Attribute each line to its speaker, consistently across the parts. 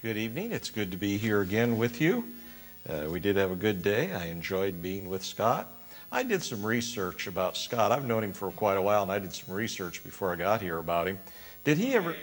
Speaker 1: Good evening. It's good to be here again with you. We did have a good day. I enjoyed being with Scott. I did some research about Scott. I've known him for quite a while, and I did some research before I got here about him. Did he ever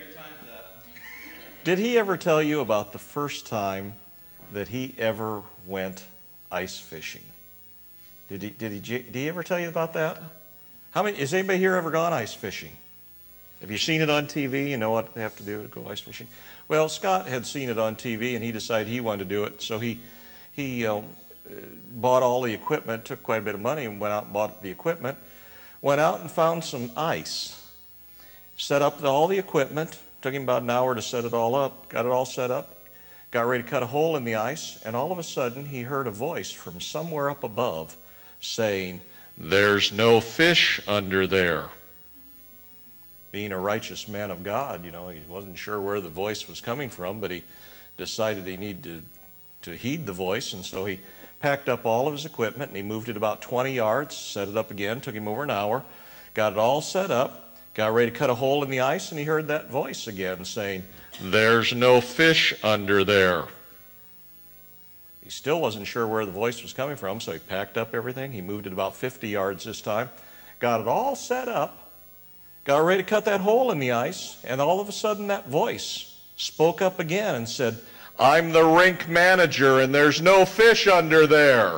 Speaker 1: tell you about the first time that he ever went ice fishing? Did he ever tell you about that? Has anybody here ever gone ice fishing? Have you seen it on TV? You know what they have to do to go ice fishing? Well, Scott had seen it on TV, and he decided he wanted to do it. So he bought all the equipment, took quite a bit of money, and went out and bought the equipment. Went out and found some ice. Set up all the equipment. Took him about an hour to set it all up. Got it all set up. Got ready to cut a hole in the ice, and all of a sudden he heard a voice from somewhere up above saying, "There's no fish under there." Being a righteous man of God, he wasn't sure where the voice was coming from, but he decided he needed to heed the voice, and so he packed up all of his equipment, and he moved it about 20 yards, set it up again, took him over an hour, got it all set up, got ready to cut a hole in the ice, and he heard that voice again saying, "There's no fish under there." He still wasn't sure where the voice was coming from, so he packed up everything. He moved it about 50 yards this time, got it all set up, got ready to cut that hole in the ice, and all of a sudden that voice spoke up again and said, "I'm the rink manager, and there's no fish under there."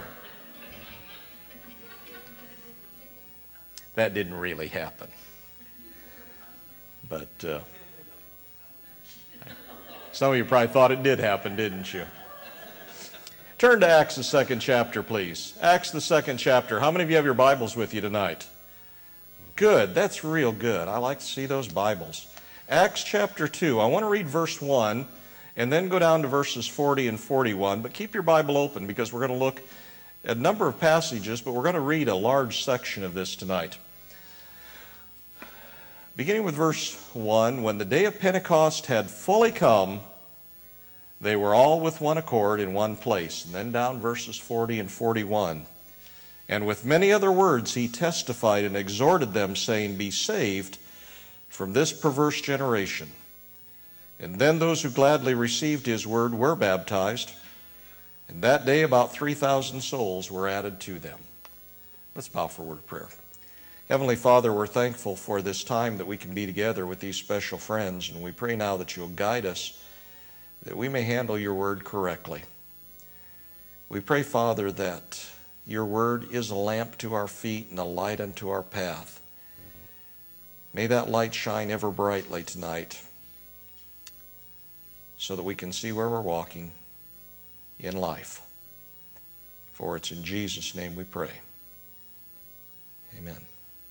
Speaker 1: That didn't really happen. But some of you probably thought it did happen, didn't you? Turn to Acts, the 2nd chapter, please. Acts, the 2nd chapter. How many of you have your Bibles with you tonight? Good. That's real good. I like to see those Bibles. Acts chapter 2. I want to read verse 1 and then go down to verses 40 and 41. But keep your Bible open because we're going to look at a number of passages, but we're going to read a large section of this tonight. Beginning with verse 1, when the day of Pentecost had fully come, they were all with one accord in one place. And then down verses 40 and 41. And with many other words he testified and exhorted them, saying, "Be saved from this perverse generation." And then those who gladly received his word were baptized. And that day about 3,000 souls were added to them. Let's bow for a word of prayer. Heavenly Father, we're thankful for this time that we can be together with these special friends, and we pray now that you'll guide us, that we may handle your word correctly. We pray, Father, that your word is a lamp to our feet and a light unto our path. May that light shine ever brightly tonight so that we can see where we're walking in life. For it's in Jesus' name we pray. Amen.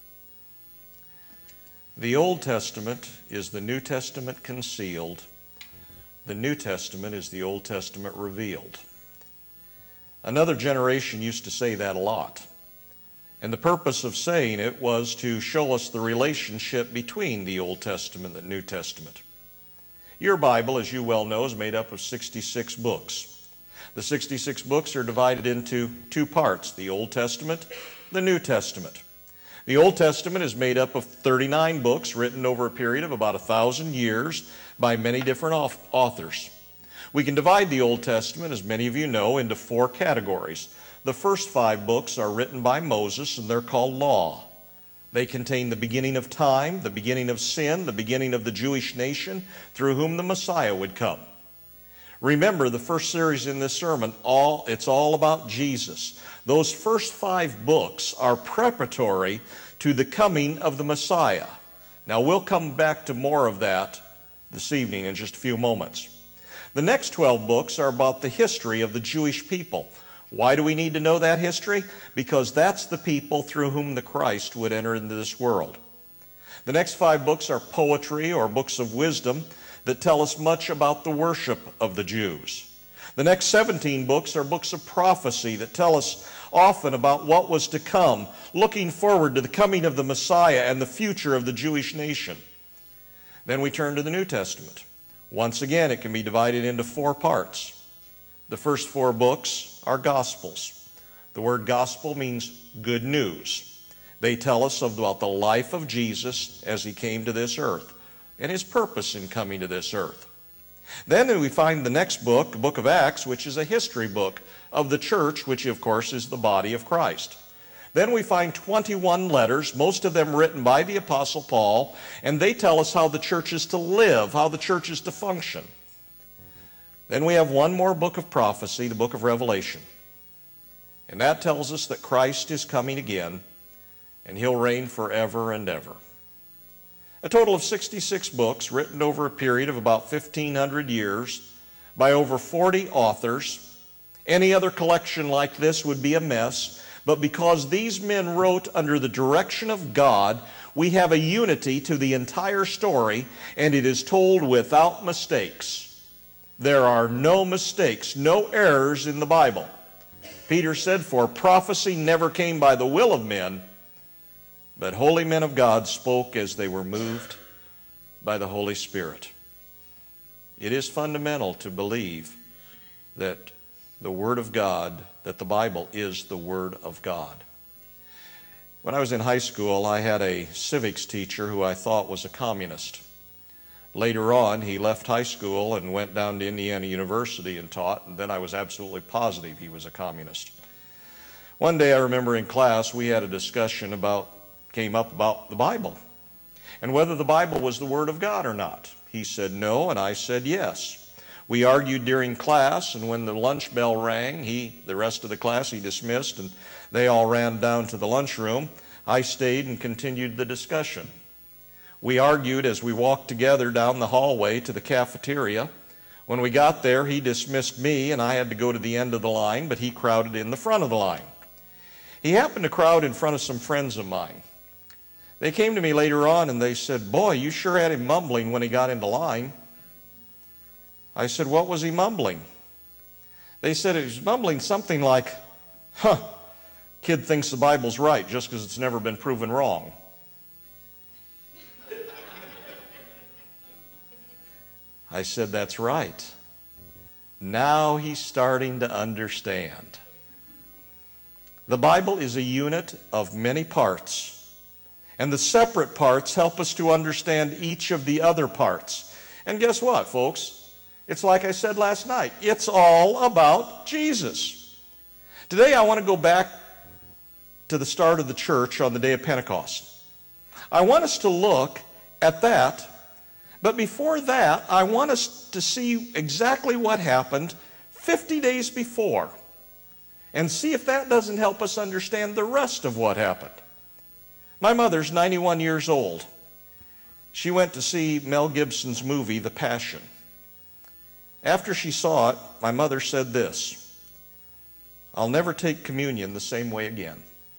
Speaker 1: The Old Testament is the New Testament concealed. The New Testament is the Old Testament revealed. Another generation used to say that a lot. And the purpose of saying it was to show us the relationship between the Old Testament and the New Testament. Your Bible, as you well know, is made up of 66 books. The 66 books are divided into two parts, the Old Testament, the New Testament. The Old Testament is made up of 39 books written over a period of about 1,000 years by many different authors. We can divide the Old Testament, as many of you know, into 4 categories. The first 5 books are written by Moses, and they're called law. They contain the beginning of time, the beginning of sin, the beginning of the Jewish nation, through whom the Messiah would come. Remember, the first series in this sermon, it's all about Jesus. Those first 5 books are preparatory to the coming of the Messiah. Now, we'll come back to more of that this evening in just a few moments. The next 12 books are about the history of the Jewish people. Why do we need to know that history? Because that's the people through whom the Christ would enter into this world. The next 5 books are poetry or books of wisdom that tell us much about the worship of the Jews. The next 17 books are books of prophecy that tell us often about what was to come, looking forward to the coming of the Messiah and the future of the Jewish nation. Then we turn to the New Testament. Once again, it can be divided into 4 parts. The first 4 books are Gospels. The word gospel means good news. They tell us about the life of Jesus as he came to this earth and his purpose in coming to this earth. Then we find the next book, the book of Acts, which is a history book of the church, which of course is the body of Christ. Then we find 21 letters, most of them written by the Apostle Paul, and they tell us how the church is to live, how the church is to function. Then we have one more book of prophecy, the book of Revelation. And that tells us that Christ is coming again, and he'll reign forever and ever. A total of 66 books written over a period of about 1,500 years by over 40 authors. Any other collection like this would be a mess, but because these men wrote under the direction of God, we have a unity to the entire story, and it is told without mistakes. There are no mistakes, no errors in the Bible. Peter said, "For prophecy never came by the will of men, but holy men of God spoke as they were moved by the Holy Spirit." It is fundamental to believe that the Word of God, that the Bible is the Word of God. When I was in high school, I had a civics teacher who I thought was a communist. Later on, he left high school and went down to Indiana University and taught, and then I was absolutely positive he was a communist. One day I remember in class we had a discussion came up about the Bible and whether the Bible was the Word of God or not. He said no, and I said yes. We argued during class, and when the lunch bell rang, the rest of the class he dismissed, and they all ran down to the lunchroom. I stayed and continued the discussion. We argued as we walked together down the hallway to the cafeteria. When we got there, he dismissed me, and I had to go to the end of the line, but he crowded in the front of the line. He happened to crowd in front of some friends of mine. They came to me later on and they said, "Boy, you sure had him mumbling when he got into line." I said, "What was he mumbling?" They said he was mumbling something like, "Kid thinks the Bible's right just because it's never been proven wrong." I said, "That's right. Now he's starting to understand." The Bible is a unit of many parts. And the separate parts help us to understand each of the other parts. And guess what, folks? It's like I said last night. It's all about Jesus. Today I want to go back to the start of the church on the day of Pentecost. I want us to look at that. But before that, I want us to see exactly what happened 50 days before. And see if that doesn't help us understand the rest of what happened. My mother's 91 years old. She went to see Mel Gibson's movie, The Passion. After she saw it, my mother said this, "I'll never take communion the same way again."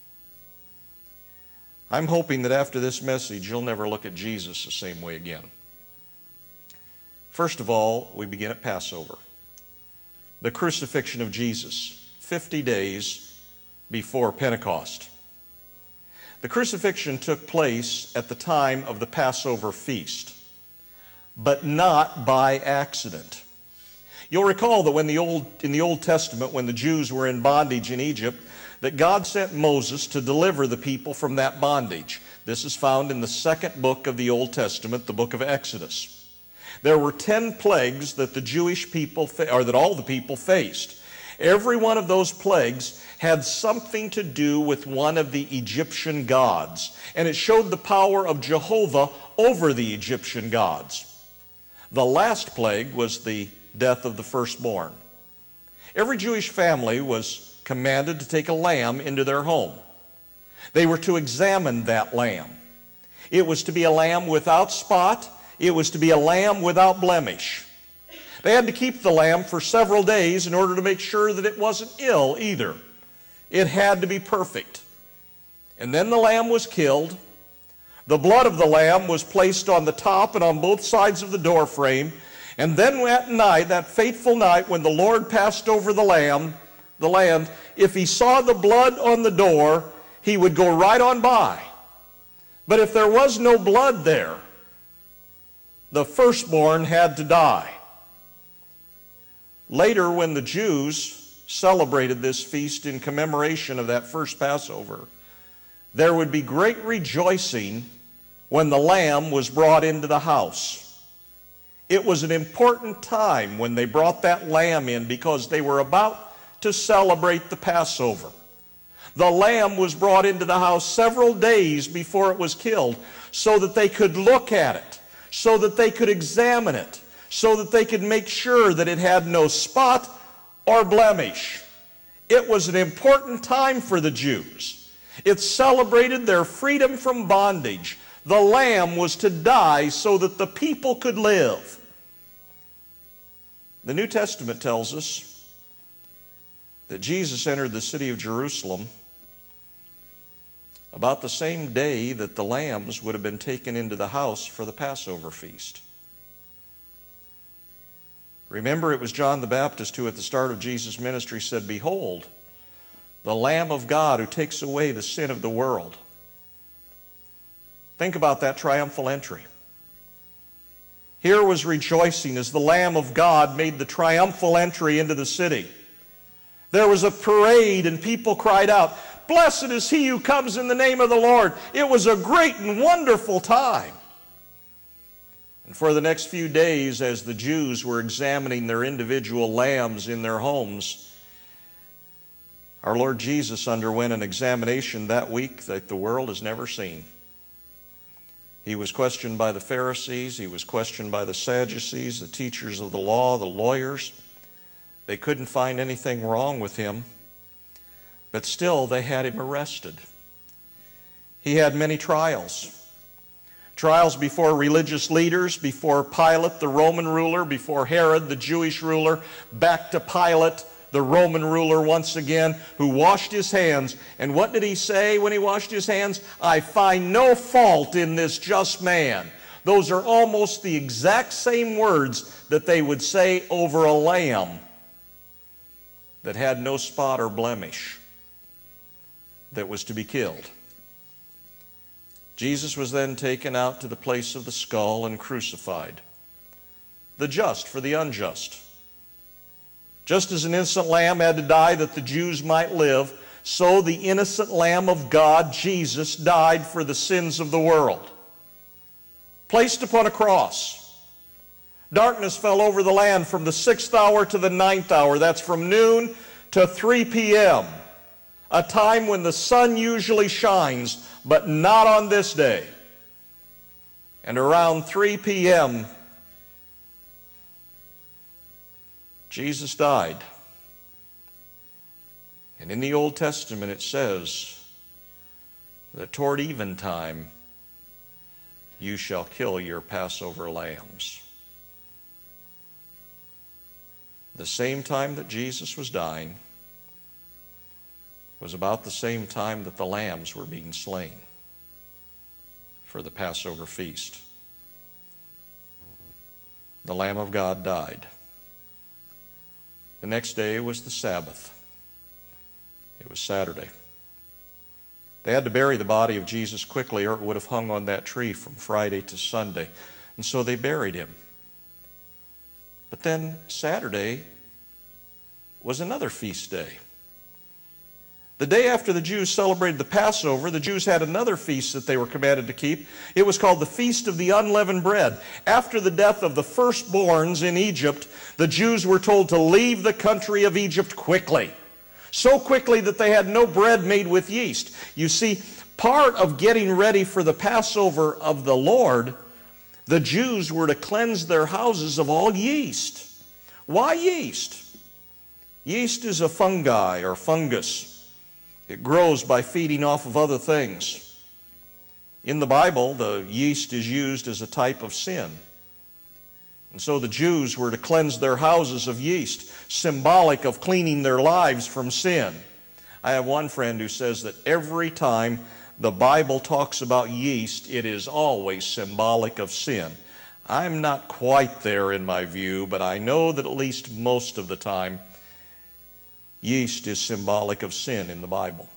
Speaker 1: I'm hoping that after this message, you'll never look at Jesus the same way again. First of all, we begin at Passover. The crucifixion of Jesus, 50 days before Pentecost. The crucifixion took place at the time of the Passover feast, but not by accident. You'll recall that in the Old Testament, when the Jews were in bondage in Egypt, that God sent Moses to deliver the people from that bondage. This is found in the second book of the Old Testament, the book of Exodus. There were 10 plagues that the Jewish people, or that all the people faced. Every one of those plagues had something to do with one of the Egyptian gods, and it showed the power of Jehovah over the Egyptian gods. The last plague was the death of the firstborn. Every Jewish family was commanded to take a lamb into their home. They were to examine that lamb. It was to be a lamb without spot. It was to be a lamb without blemish. They had to keep the lamb for several days in order to make sure that it wasn't ill either. It had to be perfect. And then the lamb was killed. The blood of the lamb was placed on the top and on both sides of the door frame. And then that night, that fateful night, when the Lord passed over the land, if he saw the blood on the door, he would go right on by. But if there was no blood there, the firstborn had to die. Later, when the Jews celebrated this feast in commemoration of that first Passover, there would be great rejoicing when the lamb was brought into the house. It was an important time when they brought that lamb in because they were about to celebrate the Passover. The lamb was brought into the house several days before it was killed so that they could look at it, so that they could examine it, so that they could make sure that it had no spot or blemish. It was an important time for the Jews. It celebrated their freedom from bondage. The lamb was to die so that the people could live. The New Testament tells us that Jesus entered the city of Jerusalem about the same day that the lambs would have been taken into the house for the Passover feast. Remember, it was John the Baptist who at the start of Jesus' ministry said, "Behold, the Lamb of God who takes away the sin of the world." Think about that triumphal entry. Here was rejoicing as the Lamb of God made the triumphal entry into the city. There was a parade and people cried out, "Blessed is he who comes in the name of the Lord." It was a great and wonderful time. And for the next few days, as the Jews were examining their individual lambs in their homes, our Lord Jesus underwent an examination that week that the world has never seen. He was questioned by the Pharisees. He was questioned by the Sadducees, the teachers of the law, the lawyers. They couldn't find anything wrong with him, but still they had him arrested. He had many trials. Trials before religious leaders, before Pilate, the Roman ruler, before Herod, the Jewish ruler, back to Pilate, the Roman ruler once again, who washed his hands. And what did he say when he washed his hands? "I find no fault in this just man." Those are almost the exact same words that they would say over a lamb that had no spot or blemish that was to be killed. Jesus was then taken out to the place of the skull and crucified. The just for the unjust. Just as an innocent lamb had to die that the Jews might live, so the innocent Lamb of God, Jesus, died for the sins of the world. Placed upon a cross. Darkness fell over the land from the 6th hour to the 9th hour. That's from noon to 3 p.m. A time when the sun usually shines, but not on this day. And around 3 p.m., Jesus died. And in the Old Testament it says that toward eventime you shall kill your Passover lambs. The same time that Jesus was dying was about the same time that the lambs were being slain for the Passover feast. The Lamb of God died. The next day was the Sabbath. It was Saturday. They had to bury the body of Jesus quickly or it would have hung on that tree from Friday to Sunday. And so they buried him. But then Saturday was another feast day. The day after the Jews celebrated the Passover, the Jews had another feast that they were commanded to keep. It was called the Feast of the Unleavened Bread. After the death of the firstborns in Egypt, the Jews were told to leave the country of Egypt quickly. So quickly that they had no bread made with yeast. You see, part of getting ready for the Passover of the Lord, the Jews were to cleanse their houses of all yeast. Why yeast? Yeast is a fungi or fungus. It grows by feeding off of other things. In the Bible, the yeast is used as a type of sin. And so the Jews were to cleanse their houses of yeast, symbolic of cleaning their lives from sin. I have one friend who says that every time the Bible talks about yeast, it is always symbolic of sin. I'm not quite there in my view, but I know that at least most of the time, yeast is symbolic of sin in the Bible.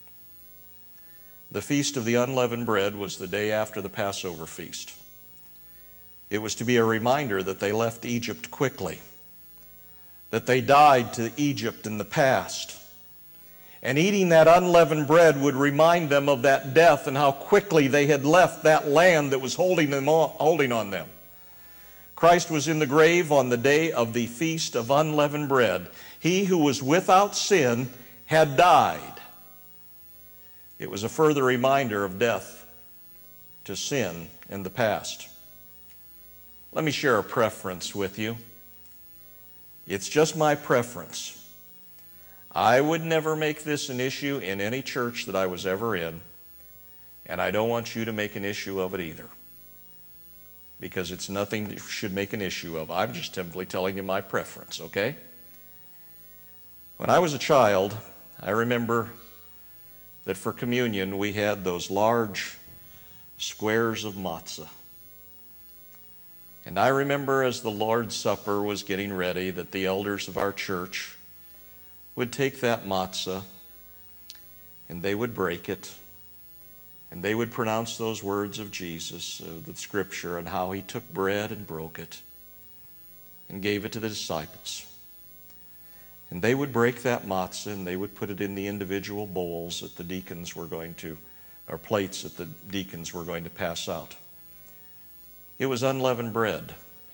Speaker 1: The Feast of the Unleavened Bread was the day after the Passover feast. It was to be a reminder that they left Egypt quickly, that they died to Egypt in the past. And eating that unleavened bread would remind them of that death and how quickly they had left that land that was holding on them. Of Christ was in the grave on the day of the Feast of Unleavened Bread. He who was without sin had died. It was a further reminder of death to sin in the past. Let me share a preference with you. It's just my preference. I would never make this an issue in any church that I was ever in, and I don't want you to make an issue of it either, because it's nothing that you should make an issue of. I'm just simply telling you my preference, okay? When I was a child, I remember that for communion we had those large squares of matzah. And I remember as the Lord's Supper was getting ready that the elders of our church would take that matzah and they would break it. And they would pronounce those words of Jesus, the Scripture, and how he took bread and broke it and gave it to the disciples. And they would break that matzah and they would put it in the individual bowls that the deacons were going to, or plates that the deacons were going to pass out. It was unleavened bread.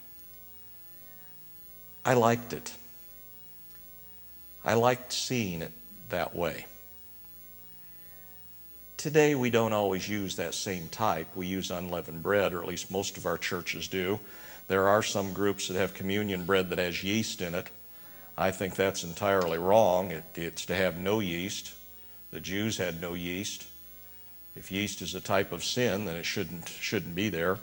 Speaker 1: I liked it. I liked seeing it that way. Today we don't always use that same type. We use unleavened bread, or at least most of our churches do. There are some groups that have communion bread that has yeast in it. I think that's entirely wrong. It's to have no yeast. The Jews had no yeast. If yeast is a type of sin, then it shouldn't be there.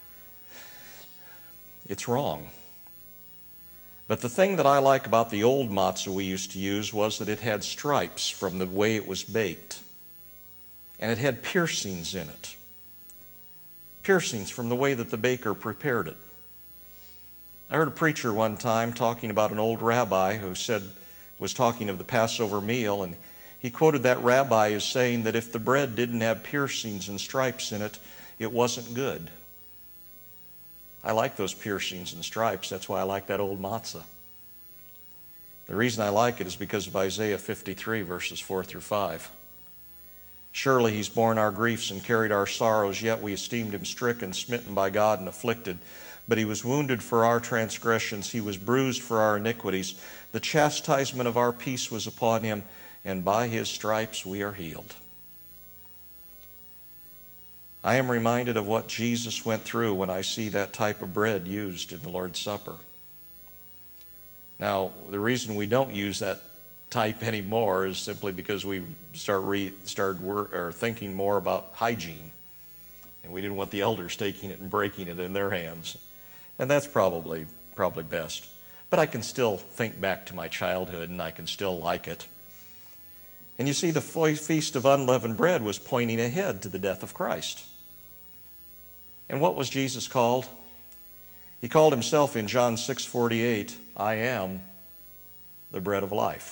Speaker 1: It's wrong. But the thing that I like about the old matzah we used to use was that it had stripes from the way it was baked. And it had piercings in it. Piercings from the way that the baker prepared it. I heard a preacher one time talking about an old rabbi who was talking of the Passover meal, and he quoted that rabbi as saying that if the bread didn't have piercings and stripes in it, it wasn't good. I like those piercings and stripes. That's why I like that old matzah. The reason I like it is because of Isaiah 53, verses 4 through 5. Surely he's borne our griefs and carried our sorrows, yet we esteemed him stricken, smitten by God, and afflicted. But he was wounded for our transgressions, he was bruised for our iniquities. The chastisement of our peace was upon him, and by his stripes we are healed. I am reminded of what Jesus went through when I see that type of bread used in the Lord's Supper. Now, the reason we don't use that type anymore is simply because we started thinking more about hygiene. And we didn't want the elders taking it and breaking it in their hands. And that's probably best. But I can still think back to my childhood and I can still like it. And you see, the Feast of Unleavened Bread was pointing ahead to the death of Christ. And what was Jesus called? He called himself in John 6:48, I am the bread of life.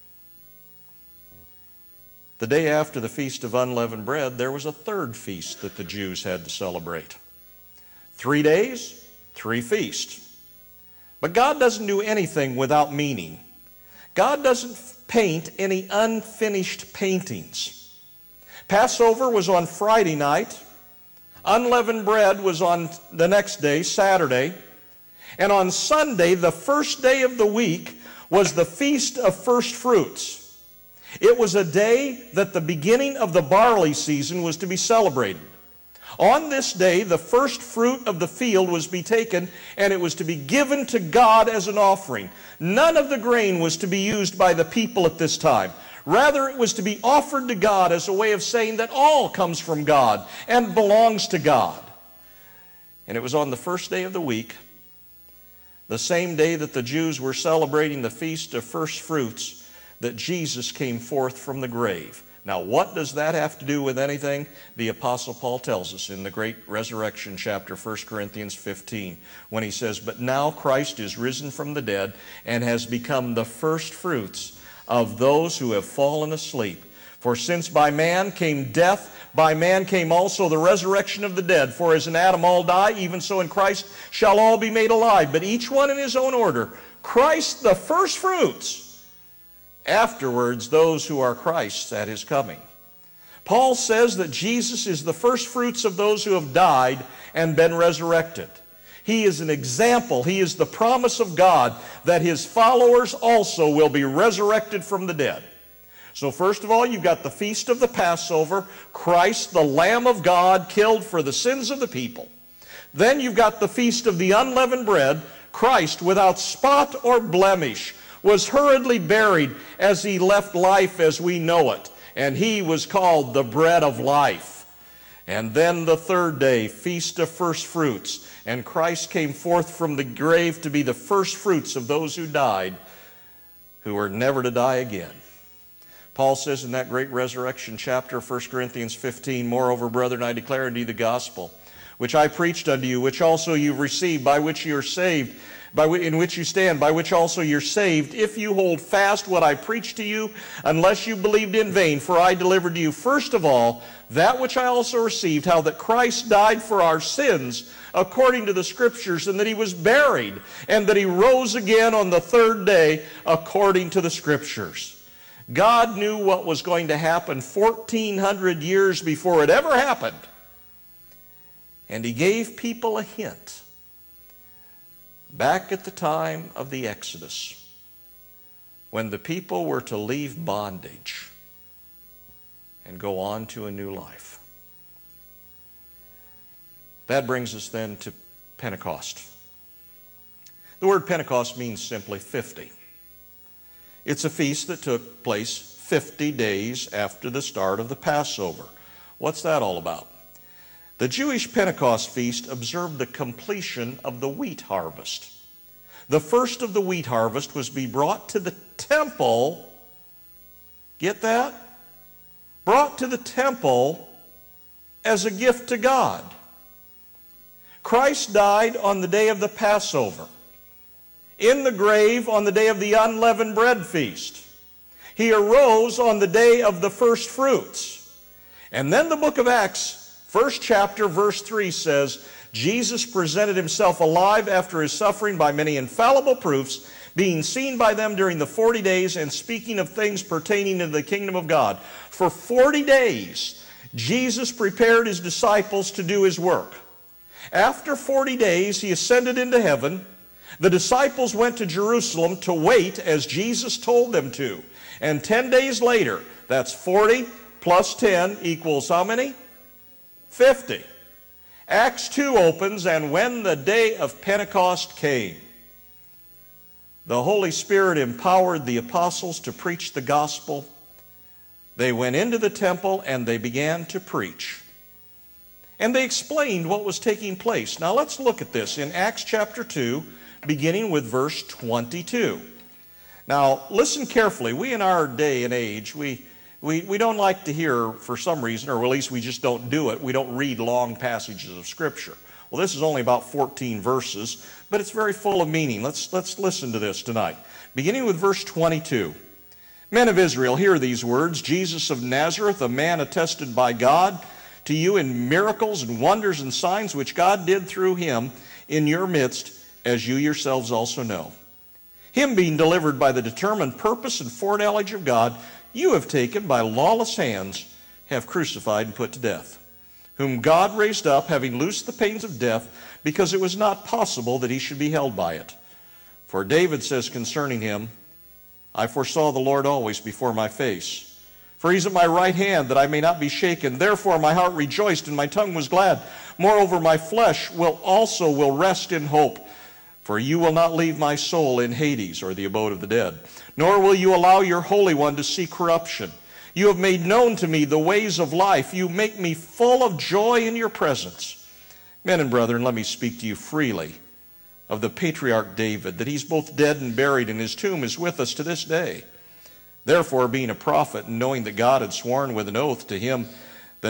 Speaker 1: The day after the Feast of Unleavened Bread, there was a third feast that the Jews had to celebrate. 3 days, 3 feasts. But God doesn't do anything without meaning. God doesn't paint any unfinished paintings. Passover was on Friday night. Unleavened bread was on the next day, Saturday. And on Sunday, the first day of the week, was the Feast of First Fruits. It was a day that the beginning of the barley season was to be celebrated. On this day, the first fruit of the field was to be taken, and it was to be given to God as an offering. None of the grain was to be used by the people at this time. Rather, it was to be offered to God as a way of saying that all comes from God and belongs to God. And it was on the first day of the week, the same day that the Jews were celebrating the Feast of First Fruits, that Jesus came forth from the grave. Now, what does that have to do with anything? The Apostle Paul tells us in the great resurrection chapter, 1 Corinthians 15, when he says, but now Christ is risen from the dead and has become the first fruits of those who have fallen asleep. For since by man came death, by man came also the resurrection of the dead. For as in Adam all die, even so in Christ shall all be made alive, but each one in his own order. Christ the first fruits. Afterwards, those who are Christ's at his coming. Paul says that Jesus is the first fruits of those who have died and been resurrected. He is an example. He is the promise of God that his followers also will be resurrected from the dead. So first of all, you've got the feast of the Passover, Christ, the Lamb of God, killed for the sins of the people. Then you've got the feast of the unleavened bread, Christ, without spot or blemish, was hurriedly buried as he left life as we know it, and he was called the bread of life. And then the third day, feast of first fruits, and Christ came forth from the grave to be the first fruits of those who died, who were never to die again. Paul says in that great resurrection chapter, 1 Corinthians 15, "Moreover, brethren, I declare unto you the gospel, which I preached unto you, which also you've received, by which you are saved, in which you stand, by which also you're saved, if you hold fast what I preached to you, unless you believed in vain. For I delivered to you first of all that which I also received, how that Christ died for our sins according to the Scriptures, and that he was buried, and that he rose again on the third day according to the Scriptures." God knew what was going to happen 1,400 years before it ever happened. And he gave people a hint back at the time of the Exodus, when the people were to leave bondage and go on to a new life. That brings us then to Pentecost. The word Pentecost means simply 50. It's a feast that took place 50 days after the start of the Passover. What's that all about? The Jewish Pentecost feast observed the completion of the wheat harvest. The first of the wheat harvest was to be brought to the temple. Get that? Brought to the temple as a gift to God. Christ died on the day of the Passover, in the grave on the day of the unleavened bread feast. He arose on the day of the first fruits. And then the book of Acts, first chapter, verse 3 says, Jesus presented himself alive after his suffering by many infallible proofs, being seen by them during the 40 days and speaking of things pertaining to the kingdom of God. For 40 days, Jesus prepared his disciples to do his work. After 40 days, he ascended into heaven. The disciples went to Jerusalem to wait as Jesus told them to. And 10 days later, that's 40 plus 10 equals how many? 50. Acts 2 opens, and when the day of Pentecost came, the Holy Spirit empowered the apostles to preach the gospel. They went into the temple and they began to preach. And they explained what was taking place. Now let's look at this in Acts chapter 2, beginning with verse 22. Now listen carefully. We in our day and age, we don't like to hear, for some reason, or at least we just don't do it, we don't read long passages of Scripture. Well, this is only about 14 verses, but it's very full of meaning. Let's listen to this tonight. Beginning with verse 22. Men of Israel, hear these words. Jesus of Nazareth, a man attested by God to you in miracles and wonders and signs which God did through him in your midst, as you yourselves also know. Him being delivered by the determined purpose and foreknowledge of God, you have taken by lawless hands, have crucified and put to death, whom God raised up, having loosed the pains of death, because it was not possible that he should be held by it. For David says concerning him, I foresaw the Lord always before my face. For he's at my right hand, that I may not be shaken. Therefore my heart rejoiced, and my tongue was glad. Moreover, my flesh will rest in hope. For you will not leave my soul in Hades, or the abode of the dead. Nor will you allow your Holy One to see corruption. You have made known to me the ways of life. You make me full of joy in your presence. Men and brethren, let me speak to you freely of the patriarch David, that he's both dead and buried, and his tomb is with us to this day. Therefore, being a prophet, and knowing that God had sworn with an oath to him that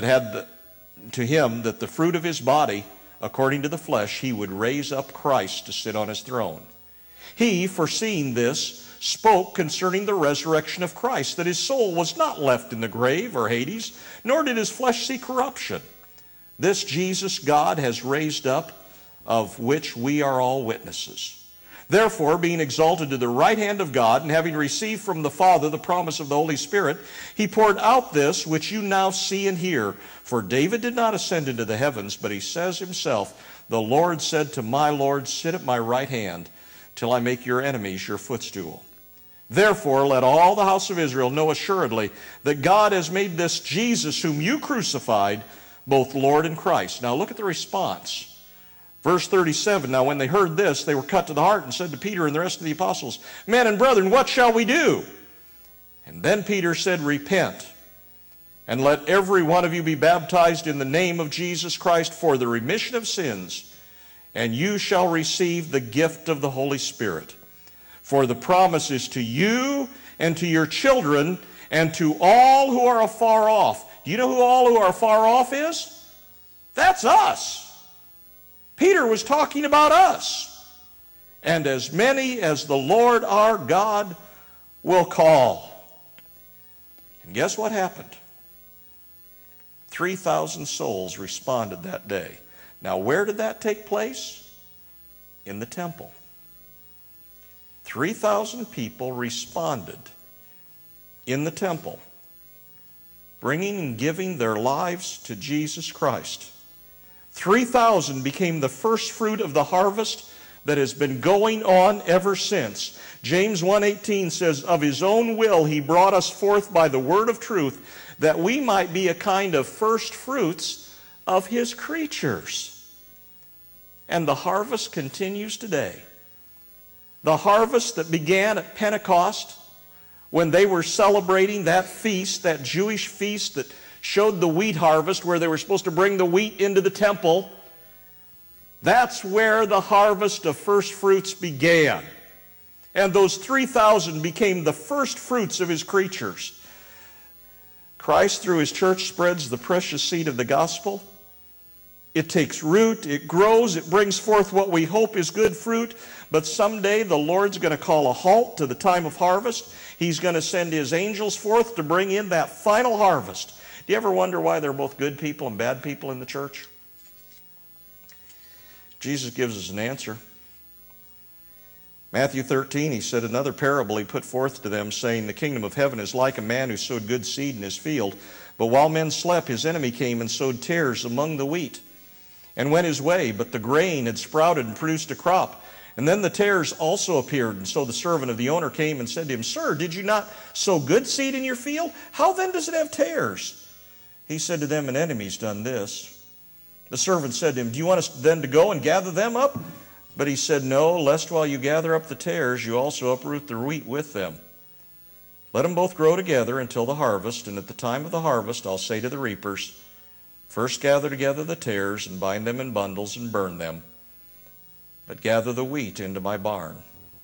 Speaker 1: the fruit of his body, according to the flesh, he would raise up Christ to sit on his throne. He, foreseeing this, spoke concerning the resurrection of Christ, that his soul was not left in the grave or Hades, nor did his flesh see corruption. This Jesus God has raised up, of which we are all witnesses. Therefore, being exalted to the right hand of God, and having received from the Father the promise of the Holy Spirit, he poured out this which you now see and hear. For David did not ascend into the heavens, but he says himself, the Lord said to my Lord, sit at my right hand till I make your enemies your footstool. Therefore, let all the house of Israel know assuredly that God has made this Jesus whom you crucified both Lord and Christ. Now look at the response. Verse 37, now when they heard this, they were cut to the heart and said to Peter and the rest of the apostles, men and brethren, what shall we do? And then Peter said, repent, and let every one of you be baptized in the name of Jesus Christ for the remission of sins, and you shall receive the gift of the Holy Spirit. For the promise is to you and to your children and to all who are afar off. Do you know who all who are far off is? That's us. Peter was talking about us. And as many as the Lord our God will call. And guess what happened? 3,000 souls responded that day. Now, where did that take place? In the temple. 3,000 people responded in the temple, bringing and giving their lives to Jesus Christ. 3,000 became the first fruit of the harvest that has been going on ever since. James 1:18 says, of his own will he brought us forth by the word of truth, that we might be a kind of first fruits of his creatures. And the harvest continues today. The harvest that began at Pentecost, when they were celebrating that feast, that Jewish feast that showed the wheat harvest, where they were supposed to bring the wheat into the temple. That's where the harvest of first fruits began. And those 3,000 became the first fruits of his creatures. Christ, through his church, spreads the precious seed of the gospel. It takes root, it grows, it brings forth what we hope is good fruit. But someday the Lord's going to call a halt to the time of harvest. He's going to send his angels forth to bring in that final harvest. Do you ever wonder why there are both good people and bad people in the church? Jesus gives us an answer. Matthew 13, he said another parable he put forth to them, saying, the kingdom of heaven is like a man who sowed good seed in his field. But while men slept, his enemy came and sowed tares among the wheat, and went his way. But the grain had sprouted and produced a crop. And then the tares also appeared. And so the servant of the owner came and said to him, sir, did you not sow good seed in your field? How then does it have tares? He said to them, an enemy's done this. The servant said to him, do you want us then to go and gather them up? But he said, no, lest while you gather up the tares, you also uproot the wheat with them. Let them both grow together until the harvest, and at the time of the harvest I'll say to the reapers, first gather together the tares and bind them in bundles and burn them, but gather the wheat into my barn.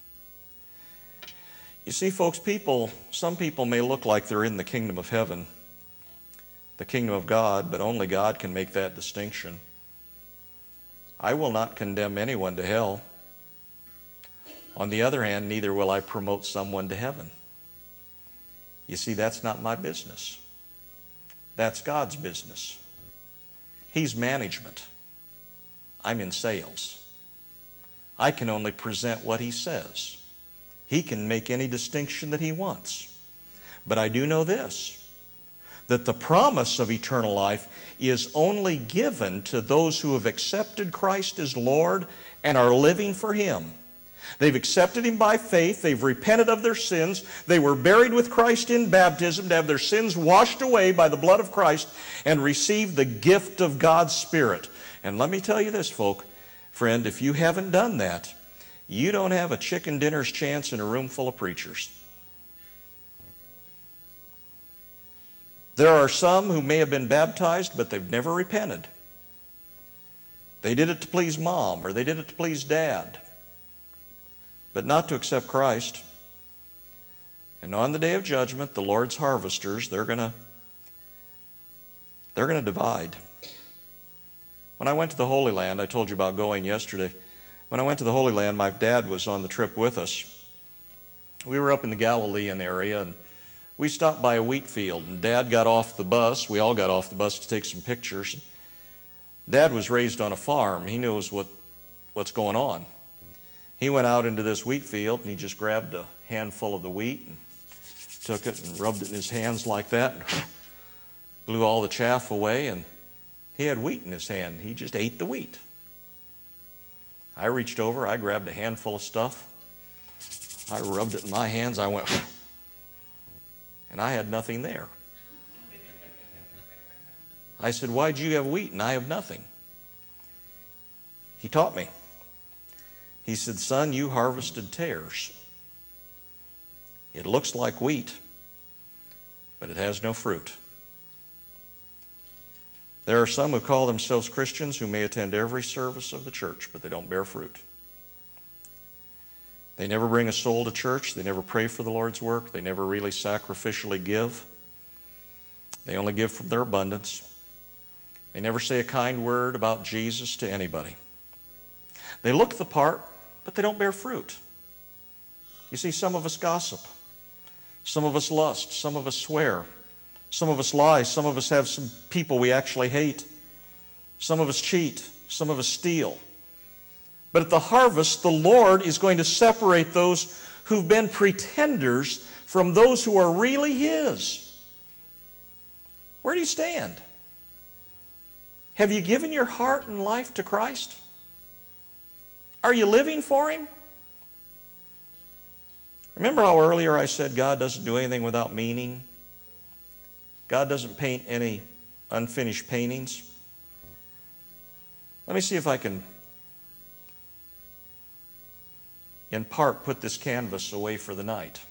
Speaker 1: You see, folks, some people may look like they're in the kingdom of heaven, the kingdom of God, but only God can make that distinction. I will not condemn anyone to hell. On the other hand, neither will I promote someone to heaven. You see, that's not my business. That's God's business. He's management. I'm in sales. I can only present what he says. He can make any distinction that he wants. But I do know this, that the promise of eternal life is only given to those who have accepted Christ as Lord and are living for him. They've accepted him by faith. They've repented of their sins. They were buried with Christ in baptism to have their sins washed away by the blood of Christ and receive the gift of God's Spirit. And let me tell you this, friend, if you haven't done that, you don't have a chicken dinner's chance in a room full of preachers. There are some who may have been baptized, but they've never repented. They did it to please mom, or they did it to please dad, but not to accept Christ. And on the day of judgment, the Lord's harvesters, they're going to divide. When I went to the Holy Land, I told you about going yesterday. When I went to the Holy Land, my dad was on the trip with us. We were up in the Galilean area, and we stopped by a wheat field, and Dad got off the bus. We all got off the bus to take some pictures. Dad was raised on a farm. He knows what's going on. He went out into this wheat field, and he just grabbed a handful of the wheat and took it and rubbed it in his hands like that, and blew all the chaff away, and he had wheat in his hand. He just ate the wheat. I reached over, I grabbed a handful of stuff, I rubbed it in my hands, I went, and I had nothing there. I said, why'd you have wheat and I have nothing? He taught me. He said, son, you harvested tares. It looks like wheat, but it has no fruit. There are some who call themselves Christians who may attend every service of the church, but they don't bear fruit. They never bring a soul to church. They never pray for the Lord's work. They never really sacrificially give. They only give from their abundance. They never say a kind word about Jesus to anybody. They look the part, but they don't bear fruit. You see, some of us gossip. Some of us lust. Some of us swear. Some of us lie. Some of us have some people we actually hate. Some of us cheat. Some of us steal. But at the harvest, the Lord is going to separate those who've been pretenders from those who are really His. Where do you stand? Have you given your heart and life to Christ? Are you living for Him? Remember how earlier I said God doesn't do anything without meaning? God doesn't paint any unfinished paintings. Let me see if I can, in part, put this canvas away for the night.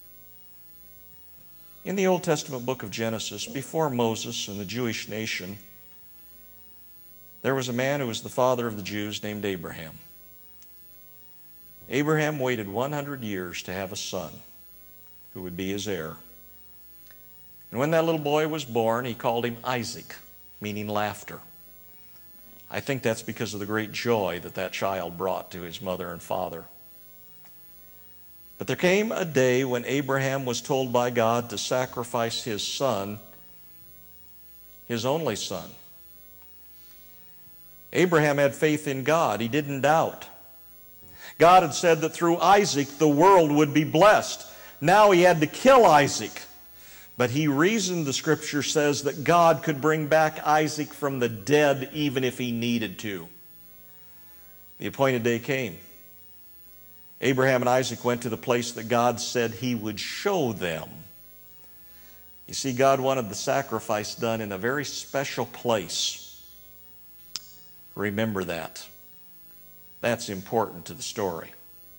Speaker 1: In the Old Testament book of Genesis, before Moses and the Jewish nation, there was a man who was the father of the Jews named Abraham. Abraham waited 100 years to have a son who would be his heir. And when that little boy was born, he called him Isaac, meaning laughter. I think that's because of the great joy that that child brought to his mother and father. But there came a day when Abraham was told by God to sacrifice his son, his only son. Abraham had faith in God. He didn't doubt. God had said that through Isaac the world would be blessed. Now he had to kill Isaac. But he reasoned, the Scripture says, that God could bring back Isaac from the dead even if He needed to. The appointed day came. Abraham and Isaac went to the place that God said He would show them. You see, God wanted the sacrifice done in a very special place. Remember that. That's important to the story.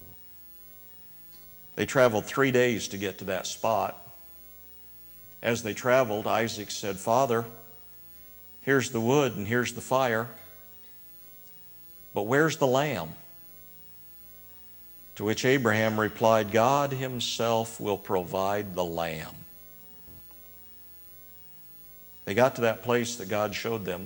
Speaker 1: They traveled 3 days to get to that spot. As they traveled, Isaac said, Father, here's the wood and here's the fire, but where's the lamb? To which Abraham replied, God Himself will provide the lamb. They got to that place that God showed them.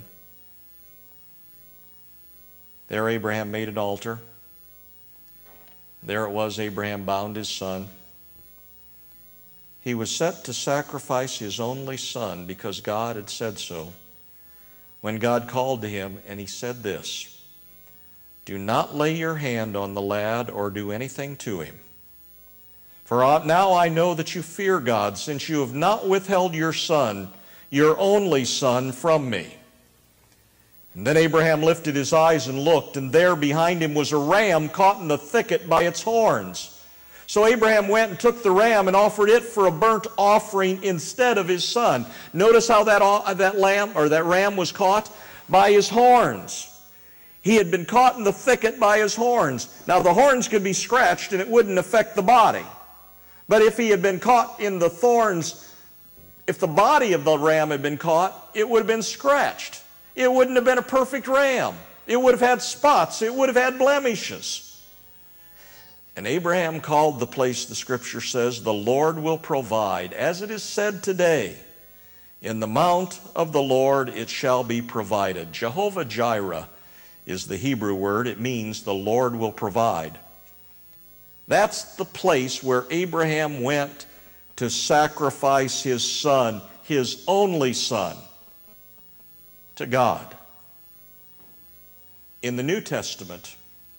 Speaker 1: There Abraham made an altar. There it was, Abraham bound his son. He was set to sacrifice his only son because God had said so. When God called to him and He said this, do not lay your hand on the lad or do anything to him. For now I know that you fear God, since you have not withheld your son, your only son, from me. And then Abraham lifted his eyes and looked, and there behind him was a ram caught in the thicket by its horns. So Abraham went and took the ram and offered it for a burnt offering instead of his son. Notice how that ram was caught by his horns. He had been caught in the thicket by his horns. Now the horns could be scratched and it wouldn't affect the body. But if he had been caught in the thorns, if the body of the ram had been caught, it would have been scratched. It wouldn't have been a perfect ram. It would have had spots. It would have had blemishes. And Abraham called the place, the Scripture says, the Lord will provide. As it is said today, in the mount of the Lord it shall be provided. Jehovah Jireh is the Hebrew word. It means the Lord will provide. That's the place where Abraham went to sacrifice his son, his only son, to God. In the New Testament,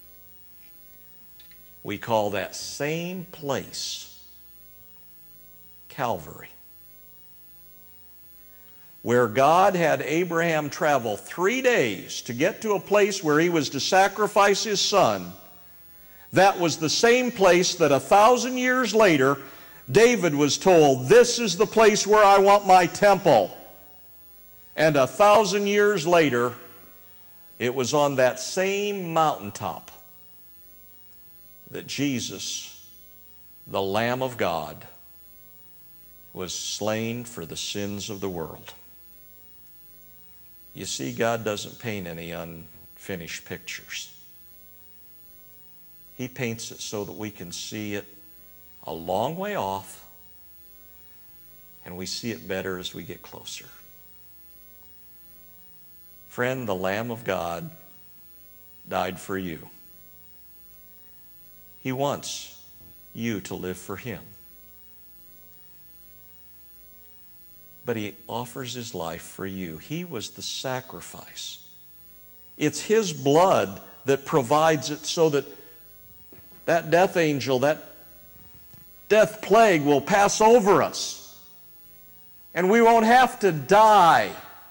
Speaker 1: we call that same place Calvary. where God had Abraham travel 3 days to get to a place where he was to sacrifice his son, that was the same place that 1,000 years later, David was told, this is the place where I want my temple. And 1,000 years later, it was on that same mountaintop that Jesus, the Lamb of God, was slain for the sins of the world. You see, God doesn't paint any unfinished pictures. He paints it so that we can see it a long way off, and we see it better as we get closer. Friend, the Lamb of God died for you. He wants you to live for Him. But He offers His life for you. He was the sacrifice. It's His blood that provides it so that that death angel, that death plague will pass over us. And we won't have to die.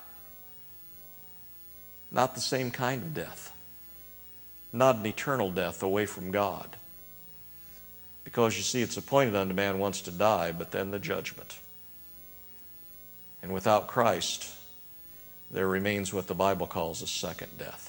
Speaker 1: Not the same kind of death. Not an eternal death away from God. Because you see, it's appointed unto man once to die, but then the judgment. And without Christ, there remains what the Bible calls a second death.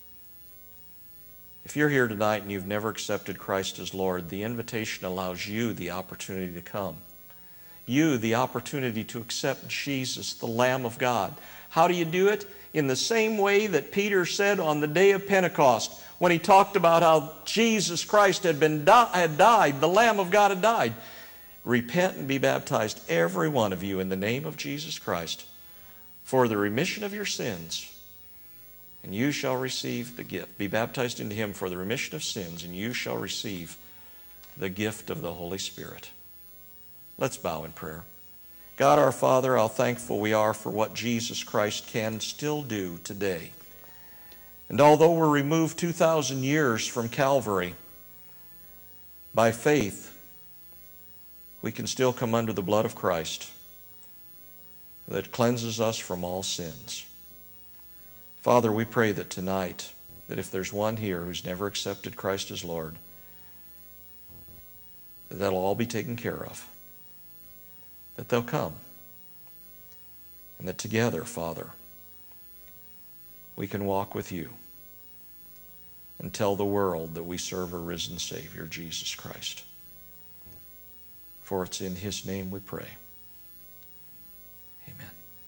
Speaker 1: If you're here tonight and you've never accepted Christ as Lord, the invitation allows you the opportunity to come. You the opportunity to accept Jesus, the Lamb of God. How do you do it? In the same way that Peter said on the day of Pentecost, when he talked about how Jesus Christ had died, the Lamb of God had died. Repent and be baptized, every one of you, in the name of Jesus Christ, for the remission of your sins, and you shall receive the gift. Be baptized into Him for the remission of sins, and you shall receive the gift of the Holy Spirit. Let's bow in prayer. God our Father, how thankful we are for what Jesus Christ can still do today. And although we're removed 2,000 years from Calvary, by faith, we can still come under the blood of Christ that cleanses us from all sins. Father, we pray that tonight, that if there's one here who's never accepted Christ as Lord, that'll all be taken care of. That they'll come. And that together, Father, we can walk with you and tell the world that we serve a risen Savior, Jesus Christ. For it's in His name we pray.